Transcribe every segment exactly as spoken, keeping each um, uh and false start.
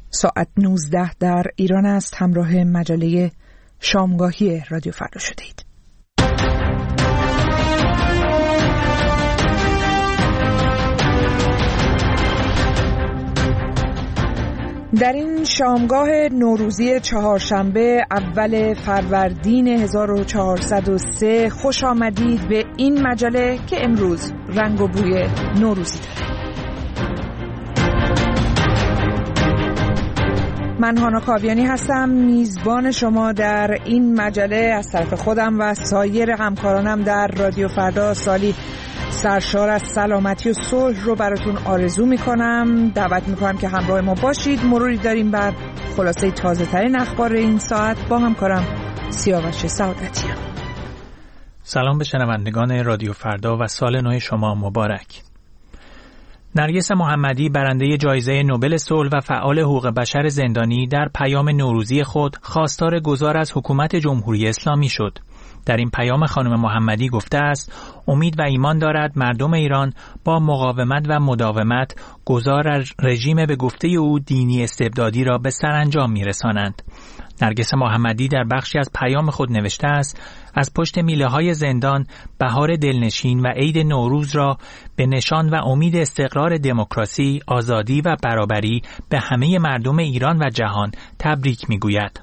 ساعت نوزده در ایران است. همراه مجله شامگاهی رادیو فردا شدید. در این شامگاه نوروزی چهارشنبه اول فروردین هزار و چهارصد و سه خوش آمدید به این مجله که امروز رنگ و بوی نوروزی داره. من هانا کاویانی هستم، میزبان شما در این مجله. از طرف خودم و سایر همکارانم در رادیو فردا سالی سرشار از سلامتی و صلح رو براتون آرزو میکنم. دعوت میکنم که همراه ما باشید. مروری داریم بر خلاصه تازه ترین اخبار این ساعت با همکارم سیاوش سعادتیان. سلام به شنوندگان رادیو فردا و سال نو شما مبارک. نرگس محمدی برنده جایزه نوبل صلح و فعال حقوق بشر زندانی در پیام نوروزی خود خواستار گذار از حکومت جمهوری اسلامی شد. در این پیام خانم محمدی گفته است امید و ایمان دارد مردم ایران با مقاومت و مداومت گذار رژیم به گفته او دینی استبدادی را به سرانجام می‌رسانند. نرگس محمدی در بخشی از پیام خود نوشته است از پشت میله‌های زندان بهار دلنشین و عید نوروز را به نشان و امید استقرار دموکراسی، آزادی و برابری به همه مردم ایران و جهان تبریک می‌گوید.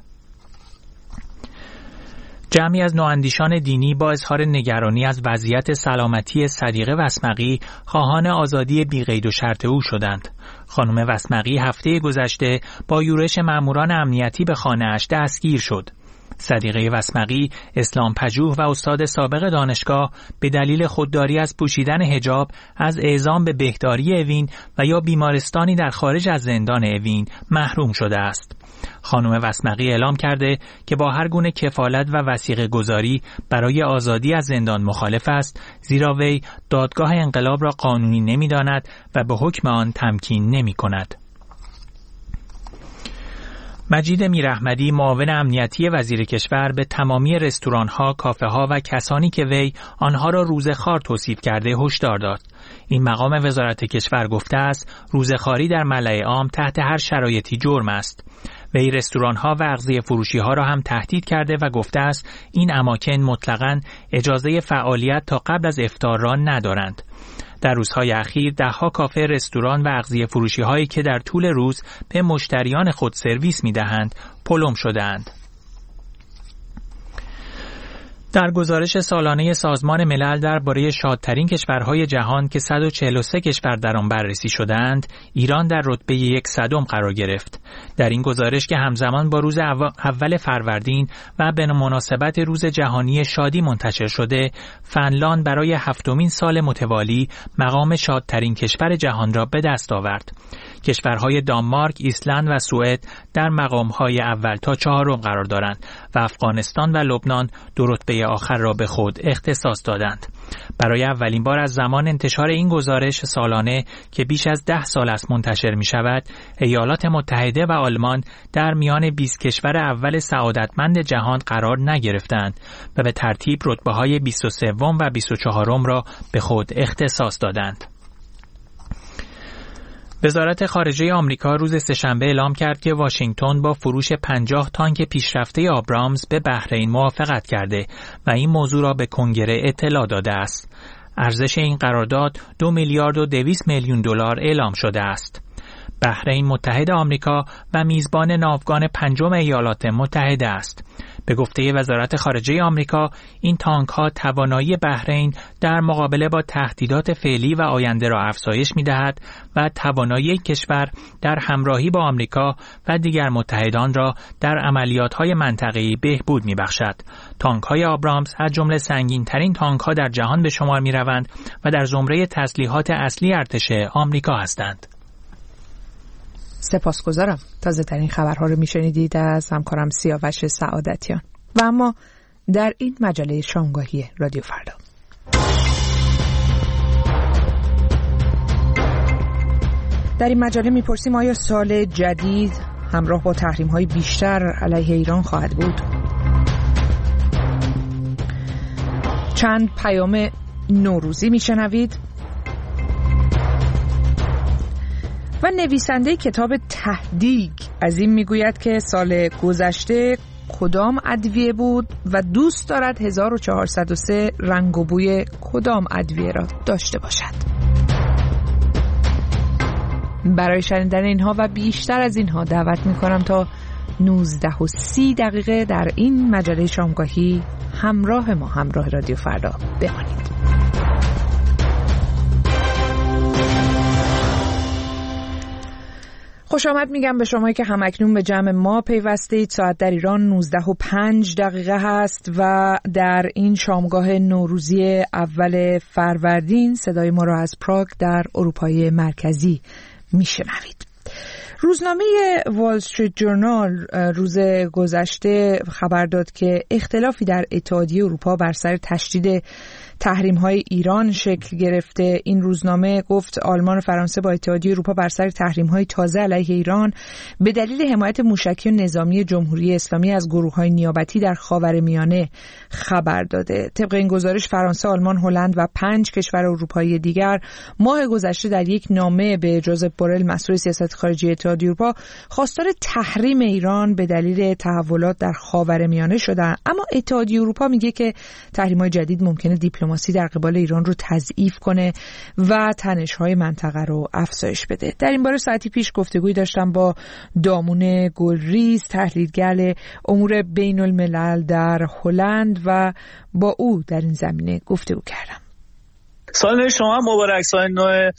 جمعی از نواندیشان دینی با اظهار نگرانی از وضعیت سلامتی صدیقه وسمقی خواهان آزادی بی‌قید و شرط او شدند. خانم وسمقی هفته گذشته با یورش ماموران امنیتی به خانه‌اش دستگیر شد. صدیقه وسمقی اسلام پژوه و استاد سابق دانشگاه به دلیل خودداری از پوشیدن حجاب از اعزام به بهداری اوین و یا بیمارستانی در خارج از زندان اوین محروم شده است. خانم وسمقی اعلام کرده که با هر گونه کفالت و وثیقه گذاری برای آزادی از زندان مخالف است، زیرا وی دادگاه انقلاب را قانونی نمی‌داند و به حکم آن تمکین نمی‌کند. مجید میراحمدی معاون امنیتی وزیر کشور به تمامی رستوران‌ها، کافه‌ها و کسانی که وی آنها را روزخوار توصیف کرده هشدار داد. این مقام وزارت کشور گفته است روزخواری در ملأ عام تحت هر شرایطی جرم است. وی رستوران‌ها و اغذیه فروشی‌ها را هم تهدید کرده و گفته است این اماکن مطلقاً اجازه فعالیت تا قبل از افطار را ندارند. در روزهای اخیر ده‌ها کافه، رستوران و اغذیه فروشی‌هایی که در طول روز به مشتریان خود سرویس می‌دهند پلم شده‌اند. در گزارش سالانه سازمان ملل درباره شادترین کشورهای جهان که صد و چهل و سه کشور در آن بررسی شدند، ایران در رتبه یک صدم قرار گرفت. در این گزارش که همزمان با روز اول فروردین و به مناسبت روز جهانی شادی منتشر شده، فنلاند برای هفتمین سال متوالی مقام شادترین کشور جهان را به دست آورد. کشورهای دانمارک، ایسلند و سوئد در مقامهای اول تا چهارم قرار دارند و افغانستان و لبنان دو رتبه آخر را به خود اختصاص دادند. برای اولین بار از زمان انتشار این گزارش سالانه که بیش از ده سال است منتشر می شود، ایالات متحده و آلمان در میان بیست کشور اول سعادتمند جهان قرار نگرفتند و به ترتیب رتبه‌های بیست و سه و بیست و چهار را به خود اختصاص دادند. وزارت خارجه آمریکا روز سه‌شنبه اعلام کرد که واشنگتن با فروش پنجاه تانک پیشرفته آبرامز به بحرین موافقت کرده و این موضوع را به کنگره اطلاع داده است. ارزش این قرارداد دو میلیارد و دویست میلیون دلار اعلام شده است. بحرین متحد آمریکا و میزبان ناوگان پنجم ایالات متحده است. به گفته وزارت خارجه آمریکا، این تانک‌ها توانایی بحرین در مقابله با تهدیدات فعلی و آینده را افزایش می‌دهد و توانایی کشور در همراهی با آمریکا و دیگر متحدان را در عملیات‌های منطقه‌ای بهبود می‌بخشد. تانک‌های آبرامز از جمله سنگین‌ترین تانک‌ها در جهان به شمار می‌روند و در زمره تسلیحات اصلی ارتش آمریکا هستند. سپاسگزارم. تازه ترین خبرها رو میشنیدید از همکارم سیاوش سعادتیان. و اما در این مجله شامگاهی رادیو فردا در این مجله میپرسیم آیا سال جدید همراه با تحریم‌های بیشتر علیه ایران خواهد بود؟ چند پیام نوروزی میشنوید. و نویسنده کتاب تهدیگ از این میگوید که سال گذشته کدام ادویه بود و دوست دارد هزار و چهارصد و سه رنگ و بوی کدام ادویه را داشته باشد. برای شنیدن اینها و بیشتر از اینها دعوت میکنم تا نوزده و سی دقیقه در این مجله شامگاهی همراه ما، همراه رادیو فردا بمانید. خوش آمد میگم به شمایی که همکنون به جمع ما پیوستید. ساعت در ایران نوزده و پنج دقیقه هست و در این شامگاه نوروزی اول فروردین صدای ما را از پراگ در اروپای مرکزی میشنوید. روزنامه وال استریت جورنال روز گذشته خبر داد که اختلافی در اتحادیه اروپا بر سر تشدید تحریم‌های ایران شکل گرفته. این روزنامه گفت آلمان و فرانسه با اتحادیه اروپا بر سر تحریم‌های تازه علیه ایران به دلیل حمایت موشکی و نظامی جمهوری اسلامی از گروه‌های نیابتی در خاورمیانه خبر داده. طبق این گزارش فرانسه، آلمان، هلند و پنج کشور اروپایی دیگر ماه گذشته در یک نامه به جوزپ بورل مسئول سیاست خارجی اتحادیه اروپا خواستار تحریم ایران به دلیل تحولات در خاورمیانه شدند. اما اتحادیه اروپا میگه که تحریم‌های جدید ممکنه دیپلماسی در قبال ایران رو تضعیف کنه و تنش‌های منطقه رو افزایش بده. در این باره ساعتی پیش گفتگویی داشتم با دامون گلریز، تحلیلگر امور بین الملل در هلند و با او در این زمینه گفتگو کردم. سال شما مبارک، سال نو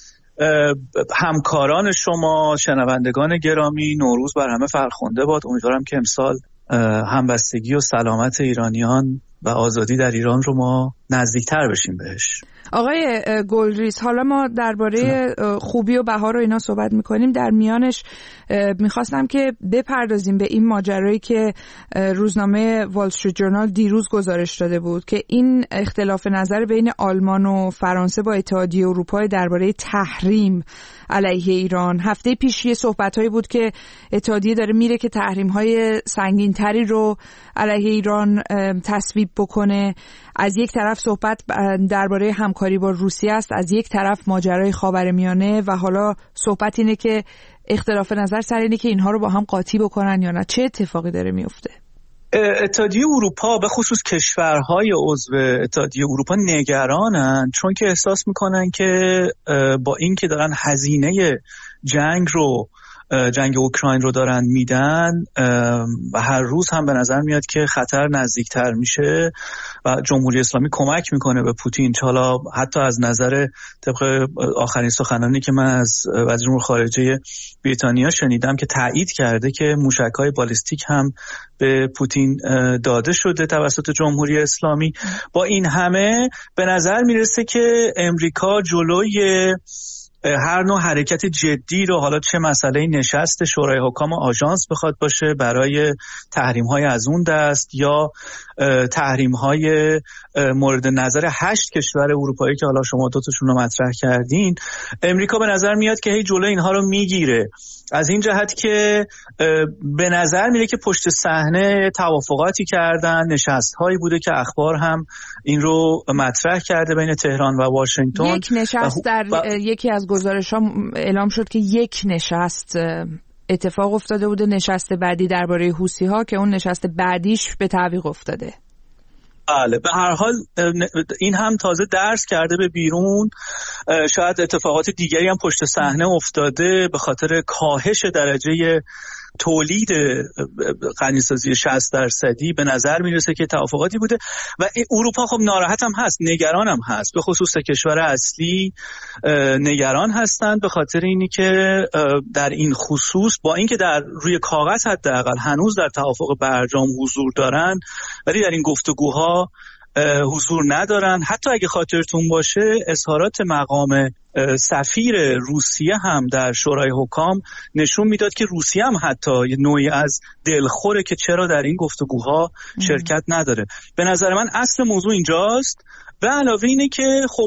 همکاران شما، شنوندگان گرامی، نوروز بر همه فرخنده باد. امیدوارم که امسال همبستگی و سلامت ایرانیان و آزادی در ایران رو ما نزدیکتر بشیم بهش. آقای گلریز، حالا ما درباره خوبی و بهار و اینا صحبت میکنیم، در میانش میخواستم که بپردازیم به این ماجرایی که روزنامه وال استریت جورنال دیروز گزارش داده بود که این اختلاف نظر بین آلمان و فرانسه با اتحادیه اروپا درباره تحریم علیه ایران. هفته پیش یه صحبتایی بود که اتحادیه داره میره که تحریم‌های سنگین‌تری رو علیه ایران تصویب بکنه. از یک طرف صحبت درباره همکاری با روسیه است، از یک طرف ماجرای خاورمیانه و حالا صحبت اینه که اختلاف نظر سر اینه که اینها رو با هم قاطی بکنن یا نه. چه اتفاقی داره میفته؟ اتحادیه اروپا به خصوص کشورهای عضو اتحادیه اروپا نگرانن، چون که احساس میکنن که با این که دارن هزینه جنگ رو جنگ اوکراین رو دارن میدن و هر روز هم به نظر میاد که خطر نزدیکتر میشه و جمهوری اسلامی کمک میکنه به پوتین. حالا حتی از نظر طبق آخرین سخنانی که من از وزیر امور خارجه بریتانیا شنیدم که تایید کرده که موشک‌های بالیستیک هم به پوتین داده شده توسط جمهوری اسلامی. با این همه به نظر میرسه که امریکا جلوی هر نوع حرکت جدی رو، حالا چه مسئله نشست شورای حکام آژانس بخواد باشه برای تحریم‌های از اون دست یا تحریم‌های مورد نظر هشت کشور اروپایی که حالا شما دوتاشون رو مطرح کردین، امریکا به نظر میاد که هی جلوی اینها رو میگیره. از این جهت که به نظر میره که پشت صحنه توافقاتی کردن، نشست‌هایی بوده که اخبار هم این رو مطرح کرده بین تهران و واشنگتن. یک نشست در و... یکی از گزارش‌ها اعلام شد که یک نشست اتفاق افتاده بوده، نشست بعدی درباره حوثی‌ها که اون نشست بعدیش به تعویق افتاده. بله، به هر حال این هم تازه درس کرده به بیرون. شاید اتفاقات دیگری هم پشت صحنه افتاده به خاطر کاهش درجه تولید غنیسازی شصت درصدی. به نظر میرسه که توافقاتی بوده و اروپا خب ناراحت هم هست، نگران هم هست، به خصوص کشور اصلی نگران هستند به خاطر اینی که در این خصوص با اینکه در روی کاغذ حداقل هنوز در توافق برجام حضور دارن، ولی در این گفتگوها حضور ندارن. حتی اگه خاطرتون باشه اظهارات مقام سفیر روسیه هم در شورای حکام نشون میداد که روسیه هم حتی یه نوعی از دلخوره که چرا در این گفتگوها شرکت نداره. به نظر من اصل موضوع اینجاست. به علاوه اینه که خب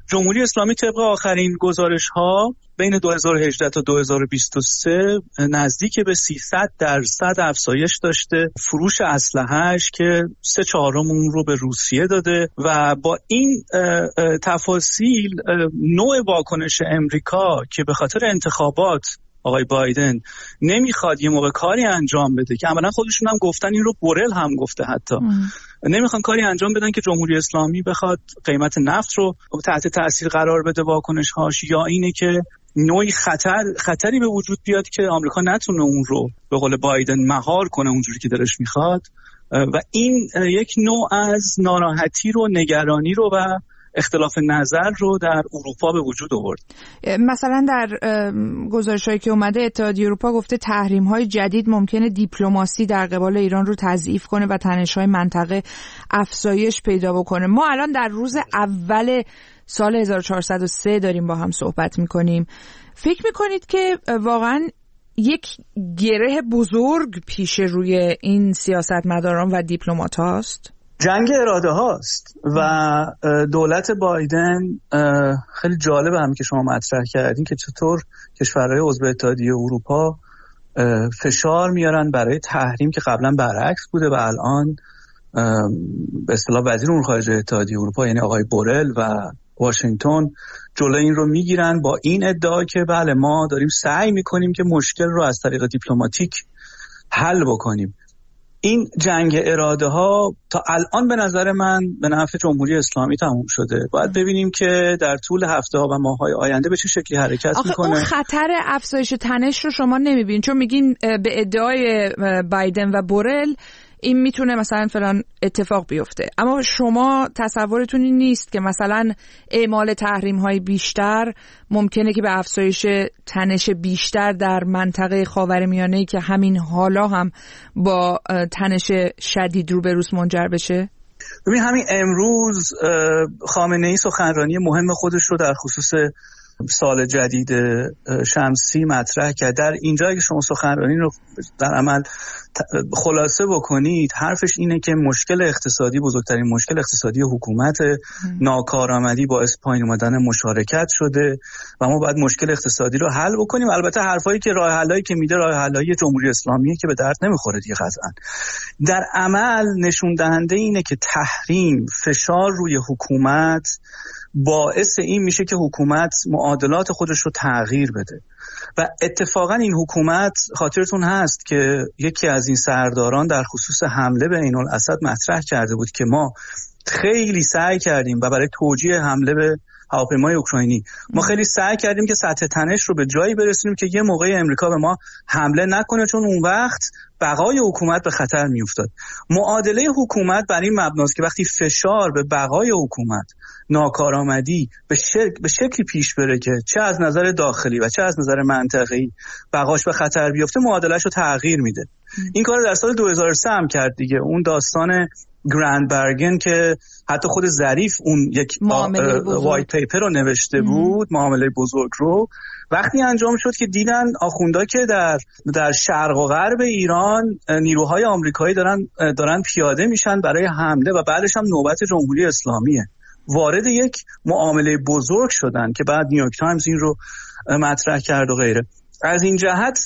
جمهوری اسلامی طبق آخرین گزارش‌ها بین دو هزار و هجده تا دو هزار و بیست و سه نزدیک به سیصد درصد افزایش داشته فروش اسلحه‌اش که سه چهارم اون رو به روسیه داده و با این تفاصیل نوع واکنش امریکا که به خاطر انتخابات آقای بایدن نمیخواد یه موقع کاری انجام بده که عملا خودشون هم گفتن، این رو بورل هم گفته، حتی ام. نمیخوان کاری انجام بدن که جمهوری اسلامی بخواد قیمت نفت رو تحت تاثیر قرار بده واکنش هاش، یا اینه که نوعی خطر خطری به وجود بیاد که آمریکا نتونه اون رو به قول بایدن مهار کنه اونجوری که دلش میخواد و این یک نوع از ناراحتی رو، نگرانی رو و اختلاف نظر رو در اروپا به وجود آورد. مثلا در گزارش‌هایی که اومده اتحادیه اروپا گفته تحریم‌های جدید ممکنه دیپلماسی در قبال ایران رو تضعیف کنه و تنش‌های منطقه افزایش پیدا بکنه. ما الان در روز اول سال هزار و چهارصد و سه داریم با هم صحبت می‌کنیم. فکر می‌کنید که واقعاً یک گره بزرگ پیش روی این سیاستمداران و دیپلمات هاست؟ جنگ اراده هاست و دولت بایدن خیلی جالبه هم که شما مطرح کردین که چطور کشورهای عضو اتحادیه اروپا فشار میارن برای تحریم که قبلا برعکس بوده و الان به اصطلاح وزیر امور خارجه اتحادیه اروپا یعنی آقای بورل و واشنگتن جلوی این رو میگیرن با این ادعا که بله ما داریم سعی میکنیم که مشکل رو از طریق دیپلماتیک حل بکنیم. این جنگ اراده ها تا الان به نظر من به نفع جمهوری اسلامی تموم شده. باید ببینیم که در طول هفته ها و ماه های آینده به چه شکلی حرکت آخه میکنه. اون خطر افزایش تنش رو شما نمیبینید؟ چون میگین به ادعای بایدن و بورل این میتونه مثلا فلان اتفاق بیفته، اما شما تصورتون این نیست که مثلا اعمال تحریم های بیشتر ممکنه که به افزایش تنش بیشتر در منطقه خاورمیانه‌ای که همین حالا هم با تنش شدید روبروست منجر بشه؟ ببین همین امروز خامنه‌ای سخنرانی مهم خودش رو در خصوص سال جدید شمسی مطرح کرد. در اینجا که شما سخنرانی رو در عمل خلاصه بکنید، حرفش اینه که مشکل اقتصادی، بزرگترین مشکل اقتصادی حکومت، ناکارآمدی باعث پایین اومدن مشارکت شده و ما باید مشکل اقتصادی رو حل بکنیم. البته حرفایی که راه حلایی که میده راه حلایی جمهوری اسلامیه که به درد نمیخوره دیگه قطعا. در عمل نشون دهنده اینه که تحریم، فشار روی حکومت باعث این میشه که حکومت معادلات خودش رو تغییر بده و اتفاقا این حکومت خاطرتون هست که یکی از این سرداران در خصوص حمله به عین‌الاسد مطرح کرده بود که ما خیلی سعی کردیم و برای توجیه حمله به هواپیمای اوکراینی ما خیلی سعی کردیم که سطح تنش رو به جایی برسونیم که یه موقعی امریکا به ما حمله نکنه، چون اون وقت بقای حکومت به خطر میافتاد. معادله حکومت بر این مبناست که وقتی فشار به بقای حکومت، ناکارآمدی به, شک... به شکلی پیش بره که چه از نظر داخلی و چه از نظر منطقه‌ای بقاش به خطر بیفته، معادله‌اش رو تغییر میده. این کار در سال دو هزار و سه هم کرد دیگه. اون داستان گرند برگن که حتی خود ظریف اون یک وایت پیپر رو نوشته بود، معامله بزرگ رو، وقتی انجام شد که دیدن آخوندا که در در شرق و غرب ایران نیروهای آمریکایی دارن دارن پیاده میشن برای حمله و بعدش هم نوبت جمهوری اسلامیه، وارد یک معامله بزرگ شدن که بعد نیویورک تایمز این رو مطرح کرد و غیره. از این جهت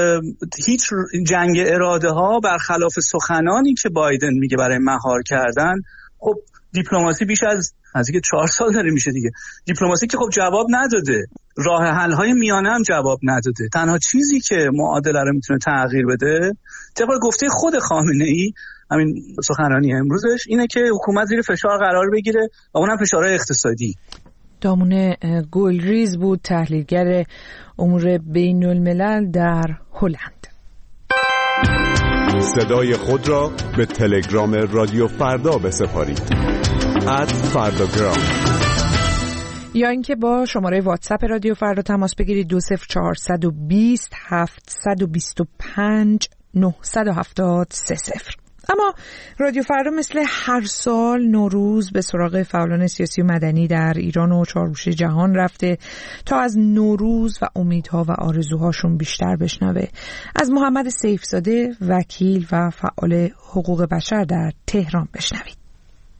هیچ جنگ اراده ها برخلاف سخنانی که بایدن میگه برای مهار کردن، خب دیپلماسی بیش از از اینکه چهار سال داره میشه دیگه. دیپلماسی که خب جواب نداده، راه حل های میانه هم جواب نداده. تنها چیزی که معادله رو میتونه تغییر بده طبق گفته خود خامنه ای، همین سخنرانی امروزش، اینه که حکومت زیر فشار قرار بگیره و اونم فشارهای اقتصادی. دامون گلریز بود، تحلیلگر امور بین الملل در هلند. صدای خود را به تلگرام رادیو فردا بسپارید. ات فرداگرام. یا اینکه با شماره واتساپ رادیو فردا تماس بگیرید دو صفر چهارصد و بیست هفتصد و بیست و پنج نهصد و هفتاد سه صفر. اما رادیو فردا مثل هر سال نوروز به سراغ فعالان سیاسی و مدنی در ایران و چهارگوشه جهان رفته تا از نوروز و امیدها و آرزوهاشون بیشتر بشنوه. از محمد سیفزاده، وکیل و فعال حقوق بشر در تهران بشنوید.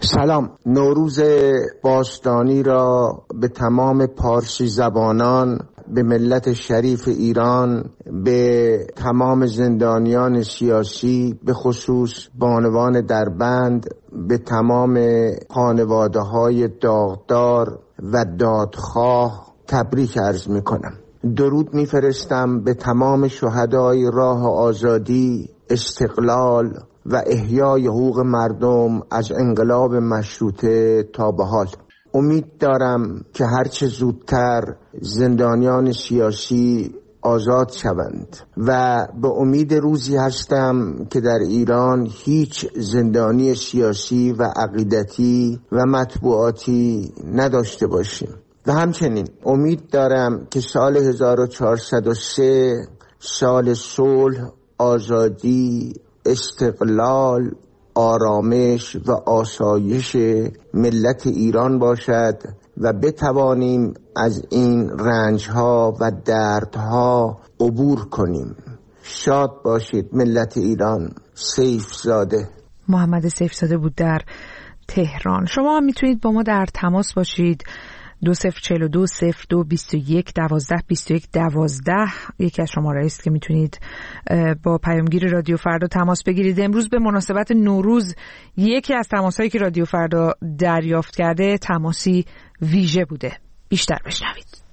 سلام. نوروز باستانی را به تمام پارسی زبانان، به ملت شریف ایران، به تمام زندانیان سیاسی، به خصوص بانوان دربند، به تمام خانواده های داغدار و دادخواه تبریک عرض می کنم. درود می فرستم به تمام شهدای راه آزادی، استقلال و احیای حقوق مردم از انقلاب مشروطه تا به حال. امید دارم که هرچه زودتر زندانیان سیاسی آزاد شوند و به امید روزی هستم که در ایران هیچ زندانی سیاسی و عقیدتی و مطبوعاتی نداشته باشیم. و همچنین امید دارم که سال هزار و چهارصد و سه سال صلح، آزادی، استقلال، آرامش و آسایش ملت ایران باشد و بتوانیم از این رنجها و دردها عبور کنیم. شاد باشید ملت ایران. سیف زاده. محمد سیف زاده بود در تهران. شما هم میتونید با ما در تماس باشید. دو صفر چهل و دو صفر دو بیست و یک دوازده بیست و یک دوازده یکی از شماره است که میتونید با پیامگیر رادیو فردا تماس بگیرید. امروز به مناسبت نوروز یکی از تماس‌هایی که رادیو فردا دریافت کرده تماسی ویژه بوده. بیشتر بشنوید.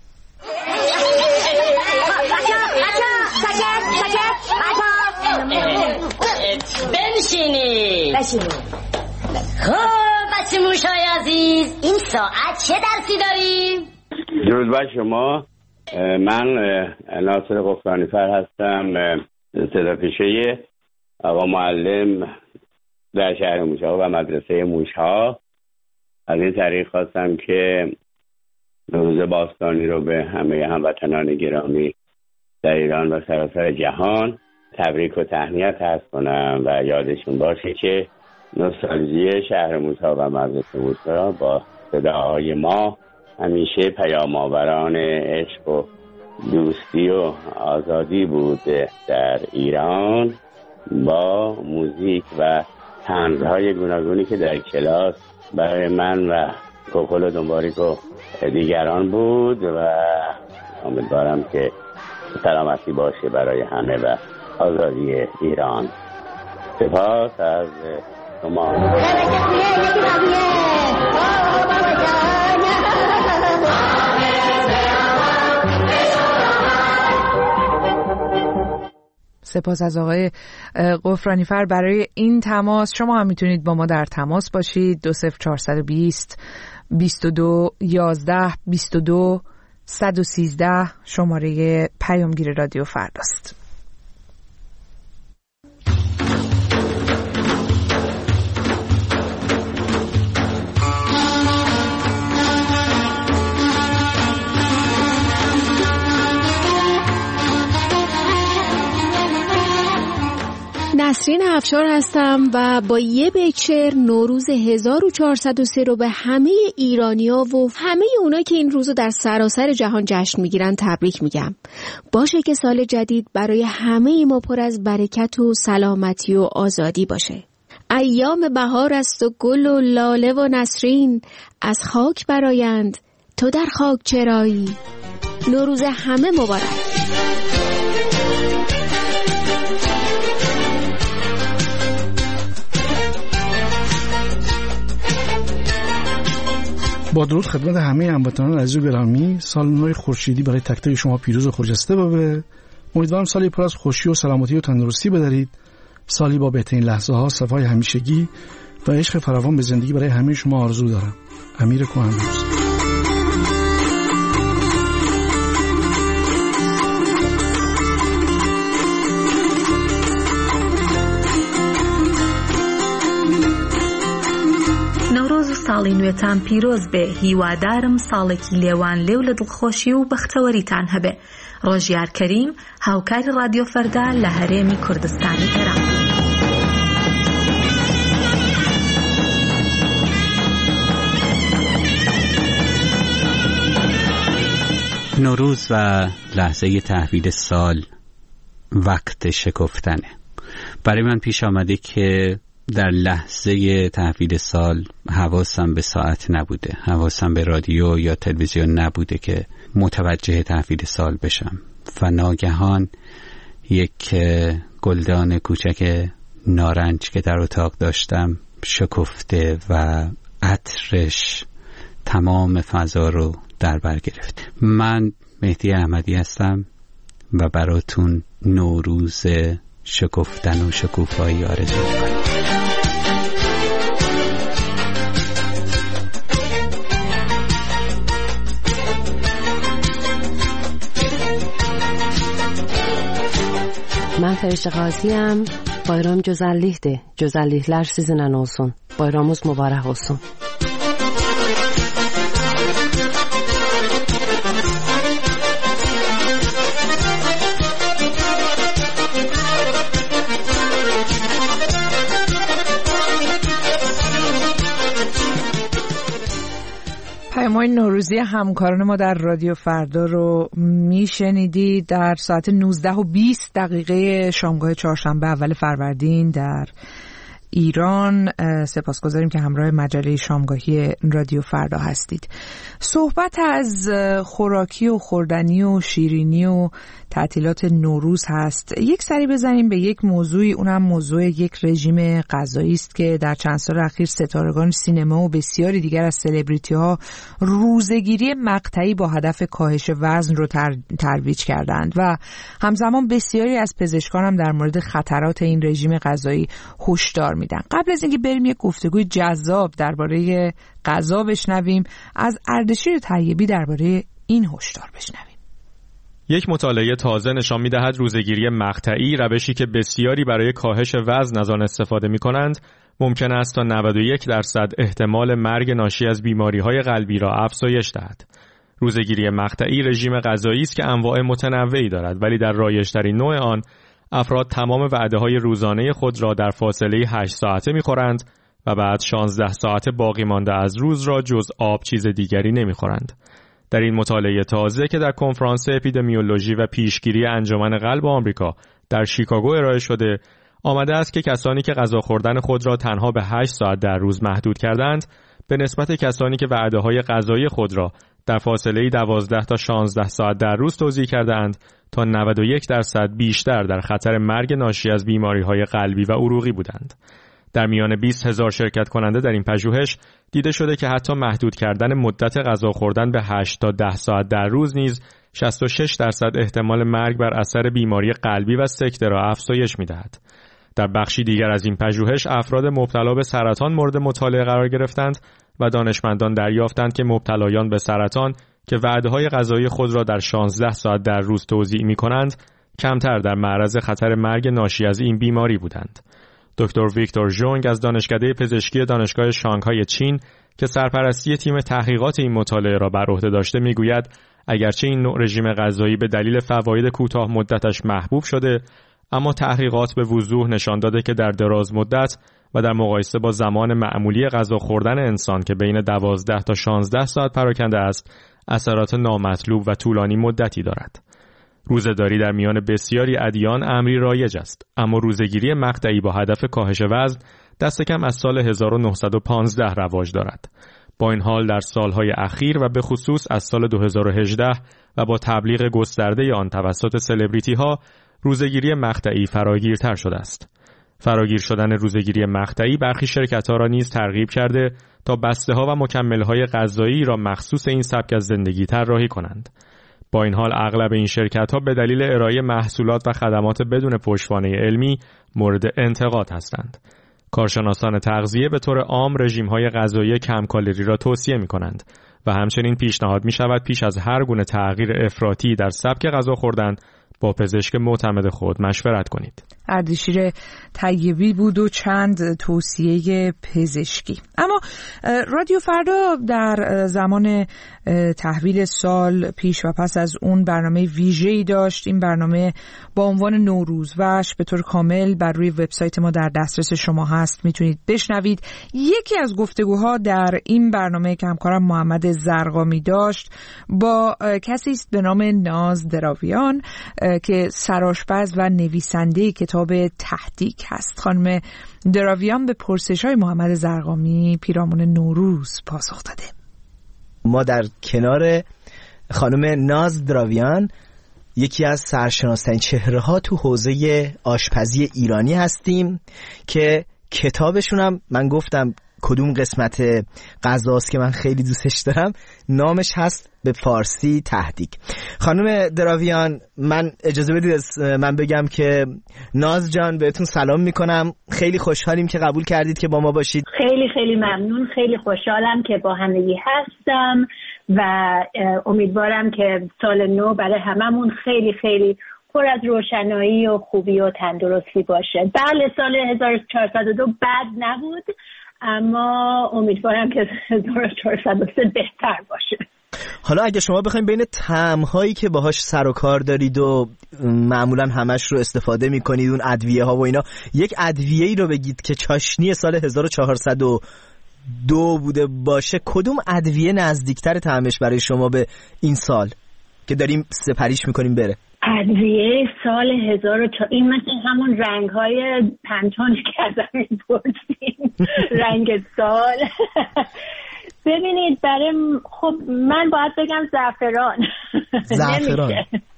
بنشینید. بشینید. خب بچه موشای عزیز، این ساعت چه درسی داریم؟ درود بر شما. من ناصر قفرانیفر هستم، صداپیشه آقا معلم در شهر موشها و مدرسه موشها. از این طریق خواستم که نوروز باستانی رو به همه هموطنان گرامی در ایران و سراسر جهان تبریک و تهنیت عرض کنم و یادشون باشه که نوستالژی شهر موشها و مدرسه موشها با صداهای ما همیشه پیام آوران عشق و دوستی و آزادی بوده در ایران، با موزیک و طنزهای گوناگونی که در کلاس برای من و کوکل و دنباریک و دیگران بود و امیدوارم که سلامتی باشه برای همه و آزادی ایران. سپاس از شما. سپاس از آقای قفرانیفر برای این تماس. شما هم میتونید با ما در تماس باشید. دو صفر چهارصد و بیست بیست و دو یازده بیست و دو صد و سیزده شماره پیامگیر رادیو فرداست. نسرین افشار هستم و با یه بیچر نوروز هزار و چهارصد و سه رو به همه ایرانیا و همه اونا که این روزو در سراسر جهان جشن میگیرن تبریک میگم. باشه که سال جدید برای همه ما پر از برکت و سلامتی و آزادی باشه. ایام بهار است و گل و لاله و نسرین از خاک برآیند، تو در خاک چرایی؟ نوروز همه مبارک. با درود خدمت همه هموطنان عزیز و گرامی، سال نو خورشیدی برای تک تک شما پیروز و خرجسته باشه. امیدوارم سالی پر از خوشی و سلامتی و تندرستی بدارید. سالی با بهترین لحظه ها، صفای همیشگی و عشق فراوان به زندگی برای همه شما آرزو دارم. امیر کهن‌روز. ساڵی نوێتان پیرۆز بێ. هیوادارم ساڵێکی لێوان لێو لە دڵخۆشی و بەختەوەریتان هەبێ. ڕۆژیار کەریم، هاوکاری رادیۆ فەردا لە هەرێمی کوردستانی ئێران. نوروز و لحظه تحویل سال وقت شکفتنه. برای من پیش آمده که در لحظه تحویل سال حواسم به ساعت نبوده، حواسم به رادیو یا تلویزیون نبوده که متوجه تحویل سال بشم و ناگهان یک گلدان کوچک نارنج که در اتاق داشتم شکفته و عطرش تمام فضا رو در بر گرفت. من مهدی احمدی هستم و براتون نوروز شکفتن و شکوفایی آرزو می‌کنم. Ben Ferişte Gaziyim. Bayram güzellikdir. Güzellikler sizinle olsun. Bayramımız mübarek olsun. پیام‌های نوروزی همکاران ما در رادیو فردا رو میشنیدید. در ساعت نوزده و بیست دقیقه شامگاه چهارشنبه اول فروردین در ایران. سپاسگزاریم که همراه مجله شامگاهی رادیو فردا هستید. صحبت از خوراکی و خوردنی و شیرینی و تعطیلات نوروز هست. یک سری بزنیم به یک موضوعی، اونم موضوع یک رژیم غذایی است که در چند سال اخیر ستارگان سینما و بسیاری دیگر از سلبریتی ها روزه‌گیری مقطعی با هدف کاهش وزن رو تر... ترویج کردند و همزمان بسیاری از پزشکان هم در مورد خطرات این رژیم غذایی هشدار میدن. قبل از اینکه بریم یک گفتگوی جذاب درباره غذا بشنویم، از اردشیر طیبی درباره این هشدار بشنویم. یک مطالعه تازه نشان می‌دهد روزه‌گیری مقطعی، روشی که بسیاری برای کاهش وزن از آن استفاده می‌کنند، ممکن است تا نود و یک درصد احتمال مرگ ناشی از بیماری‌های قلبی را افزایش دهد. روزه‌گیری مقطعی رژیم غذایی است که انواع متنوعی دارد، ولی در رایج‌ترین نوع آن افراد تمام وعده‌های روزانه خود را در فاصله هشت ساعته می‌خورند و بعد شانزده ساعت باقی مانده از روز را جز آب چیز دیگری نمی‌خورند. در این مطالعه تازه که در کنفرانس اپیدمیولوژی و پیشگیری انجمن قلب آمریکا در شیکاگو ارائه شده، آمده است که کسانی که غذا خوردن خود را تنها به هشت ساعت در روز محدود کردند، به نسبت کسانی که وعده‌های غذایی خود را در فاصله دوازده تا شانزده ساعت در روز توزیع کردند، تا نود و یک درصد بیشتر در خطر مرگ ناشی از بیماری‌های قلبی و عروقی بودند. در میان بیست هزار شرکت کننده در این پژوهش دیده شده که حتی محدود کردن مدت غذا خوردن به هشت تا ده ساعت در روز نیز شصت و شش درصد احتمال مرگ بر اثر بیماری قلبی و سکته را افزایش می‌دهد. در بخشی دیگر از این پژوهش افراد مبتلا به سرطان مورد مطالعه قرار گرفتند و دانشمندان دریافتند که مبتلایان به سرطان که وعده‌های غذایی خود را در شانزده ساعت در روز توزیع می‌کنند، کمتر در معرض خطر مرگ ناشی از این بیماری بودند. دکتر ویکتور ژونگ از دانشکده پزشکی دانشگاه شانگهای چین که سرپرستی تیم تحقیقات این مطالعه را بر عهده داشته میگوید اگرچه این نوع رژیم غذایی به دلیل فواید کوتاه مدتش محبوب شده، اما تحقیقات به وضوح نشان داده که در دراز مدت و در مقایسه با زمان معمولی غذا خوردن انسان که بین دوازده تا شانزده ساعت پراکنده است، اثرات نامطلوب و طولانی مدتی دارد. روزه‌داری در میان بسیاری ادیان امری رایج است، اما روزه‌گیری مقطعی با هدف کاهش وزن دست کم از سال هزار و نهصد و پانزده رواج دارد. با این حال در سالهای اخیر و به خصوص از سال دو هزار و هجده و با تبلیغ گسترده آن توسط سلبریتی ها، روزه‌گیری مقطعی فراگیرتر شده است. فراگیر شدن روزه‌گیری مقطعی برخی شرکت‌ها را نیز ترغیب کرده تا بسته‌ها و مکمل‌های غذایی را مخصوص این سبک از زندگی طراحی کنند. با این حال اغلب این شرکت‌ها به دلیل ارائه محصولات و خدمات بدون پشتوانه علمی مورد انتقاد هستند. کارشناسان تغذیه به طور عام رژیم‌های غذایی کم کالری را توصیه می‌کنند و همچنین پیشنهاد می‌شود پیش از هر گونه تغییر افراطی در سبک غذا خوردن با پزشک معتمد خود مشورت کنید. اردشیر طیبی بود و چند توصیه پزشکی. اما رادیو فردا در زمان تحویل سال پیش و پس از اون برنامه ویژه‌ای داشت. این برنامه با عنوان نوروز وش به طور کامل بر روی وبسایت ما در دسترس شما هست، میتونید بشنوید. یکی از گفتگوها در این برنامه که همکارم محمد زرقامی داشت با کسی است به نام ناز دراویان که سرآشپز و نویسنده کتاب کتاب تهدیگ هست. خانم دراویان به پرسش‌های محمد زرقامی پیرامون نوروز پاسخ داده. ما در کنار خانم ناز دراویان، یکی از سرشناس‌ترین چهره‌ها تو حوزه آشپزی ایرانی هستیم که کتابشون هم من گفتم کدوم قسمت غذاست که من خیلی دوستش دارم، نامش هست به فارسی تهدیگ. خانم دراویان، من اجازه بدید من بگم که ناز جان بهتون سلام میکنم، خیلی خوشحالیم که قبول کردید که با ما باشید. خیلی خیلی ممنون، خیلی خوشحالم که با همگی هستم و امیدوارم که سال نو برای هممون خیلی خیلی پر از روشنایی و خوبی و تندرستی باشه. بله سال هزار و چهارصد و دو بد نبود، اما امیدوارم که هزار و چهارصد و سه بهتر باشه. حالا اگه شما بخواید بین طعم‌هایی که باهاش سر و کار دارید و معمولا همش رو استفاده می‌کنید، اون ادویه ها و اینا، یک ادویه‌ای رو بگید که چاشنی سال هزار و چهارصد و دو بوده باشه، کدوم ادویه نزدیکتر طعمش برای شما به این سال که داریم سپریش می‌کنیم بره؟ ادویه سال هزار و چهارصد، این مثل همون رنگ‌های پنتون که ازم می‌پرسیم رنگ سال. ببینید برای خب من باید بگم زعفران. زعفران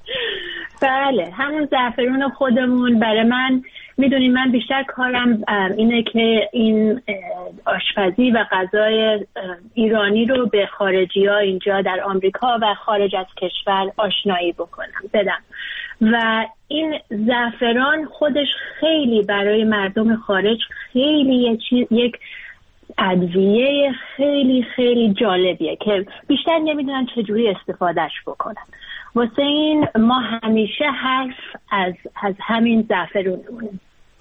بله همون زعفران خودمون. برای من میدونید من بیشتر کارم اینه که این آشپزی و غذای ایرانی رو به خارجی ها اینجا در آمریکا و خارج از کشور آشنایی بکنم بدم و این زعفران خودش خیلی برای مردم خارج خیلی یک چیز یک ادویه خیلی خیلی جالبیه که بیشتر نمیدونن چجوری استفادهش بکنن. واسه این ما همیشه حرف از از همین زعفرونمونه.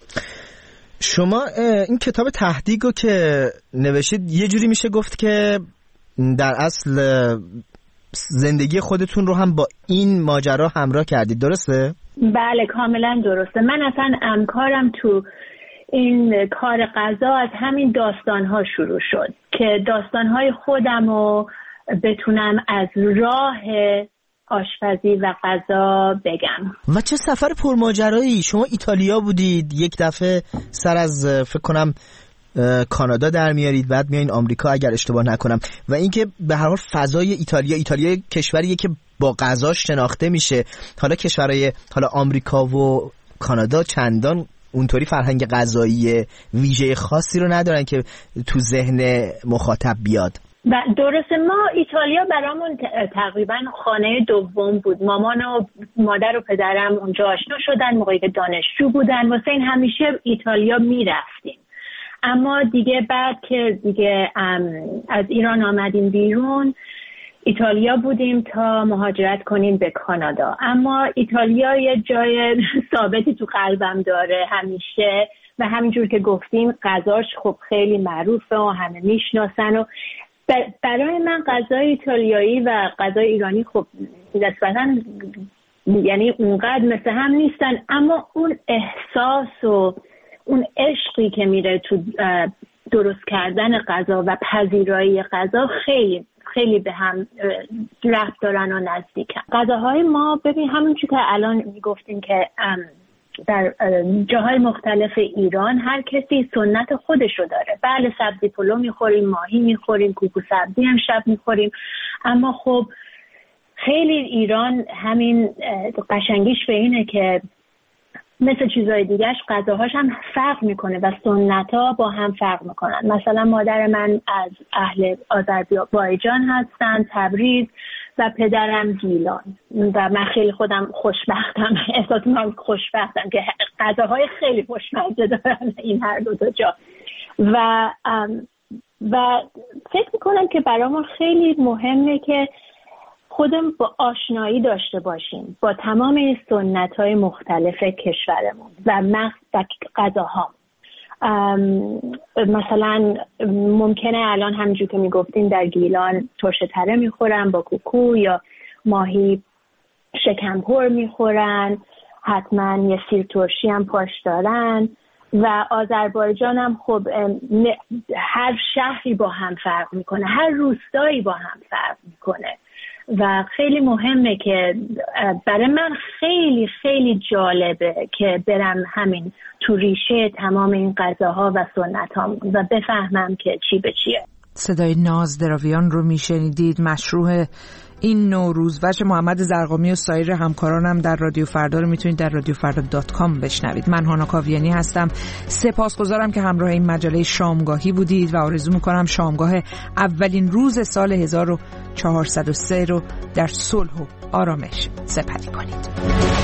شما این کتاب تهدیگ رو که نوشید یه جوری میشه گفت که در اصل زندگی خودتون رو هم با این ماجرا همراه کردید، درسته؟ بله کاملا درسته. من اصلا امکارم تو این کار غذا از همین داستان‌ها شروع شد که داستان‌های خودم رو بتونم از راه آشپزی و غذا بگم. و چه سفر پرماجرایی. شما ایتالیا بودید، یک دفعه سر از فکر کنم کانادا در میارید، بعد میایین آمریکا اگر اشتباه نکنم، و اینکه به هر حال فضای ایتالیا ایتالیا کشوریه که با غذاش شناخته میشه. حالا کشورهای حالا آمریکا و کانادا چندان اونطوری فرهنگ غذایی ویژه خاصی رو ندارن که تو ذهن مخاطب بیاد. درسته، ما ایتالیا برامون تقریبا خانه دوم بود. مامان و مادر و پدرم اونجا آشنا شدن موقعی که دانشجو بودن، واسه این همیشه ایتالیا میرفتیم. اما دیگه بعد که دیگه از ایران آمدیم بیرون، ایتالیا بودیم تا مهاجرت کنیم به کانادا. اما ایتالیا یه جای ثابتی تو قلبم داره همیشه و همینجور که گفتیم غذاش خب خیلی معروفه و همه میشناسن و برای من غذای ایتالیایی و غذای ایرانی خب نسبتاً یعنی اونقدر مثل هم نیستن، اما اون احساس و اون عشقی که میره تو درست کردن غذا و پذیرایی غذا خیلی خیلی به هم ربط دارن و نزدیکن. غذاهای ما ببین همونجور که الان میگفتیم که در جاهای مختلف ایران هر کسی سنت خودشو داره. بله سبزی پلو میخوریم، ماهی میخوریم، کوکو سبزی هم شب میخوریم، اما خب خیلی ایران همین قشنگیش به اینه که مثل چیزهای دیگهش غذاهاش هم فرق میکنه و سنت‌ها با هم فرق میکنن. مثلا مادر من از اهل آذربایجان هستن، تبریز، و پدرم گیلان و من خیلی خودم خوشبختم، احساس می‌کنم خوشبختم که غذاهای خیلی خوشمزه دارن این هر دو تا جا و و فکر میکنم که برامون خیلی مهمه که خودم با آشنایی داشته باشیم با تمام این سنت‌های مختلف کشورمون و مخصوصا غذاها. مثلا ممکنه الان همونجور که میگفتین در گیلان ترش تره میخورن با کوکو یا ماهی شکمپر میخورن، حتما یه سیر ترشی هم پاش دارن و آذربایجان هم خب هر شهری با هم فرق میکنه، هر روستایی با هم فرق میکنه و خیلی مهمه که برای من خیلی خیلی جالبه که برم همین تو ریشه تمام این غذاها و سنت‌ها و بفهمم که چی به چیه. صدای ناز دراویان رو میشنیدید، مشروع این نوروز. وجه محمد زرقامی و سایر همکارانم در رادیو فردا رو میتونید در رادیو فردا دات کام بشنوید. من هانا کاویانی هستم. سپاسگزارم که همراه این مجله شامگاهی بودید و آرزو میکنم شامگاه اولین روز سال هزار و چهارصد و سه رو در صلح و آرامش سپری کنید.